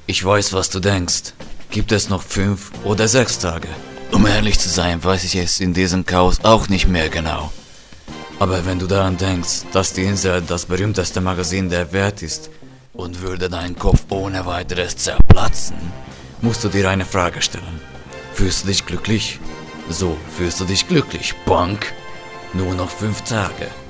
Ich weiß, was du denkst. Gibt es noch 5 oder 6 Tage? Um ehrlich zu sein, weiß ich es in diesem Chaos auch nicht mehr genau. Aber wenn du daran denkst, dass die Insel das berühmteste Magazin der Welt ist und würde dein Kopf ohne weiteres zerplatzen, musst du dir eine Frage stellen. Fühlst du dich glücklich? So fühlst du dich glücklich, Punk? Nur noch 5 Tage.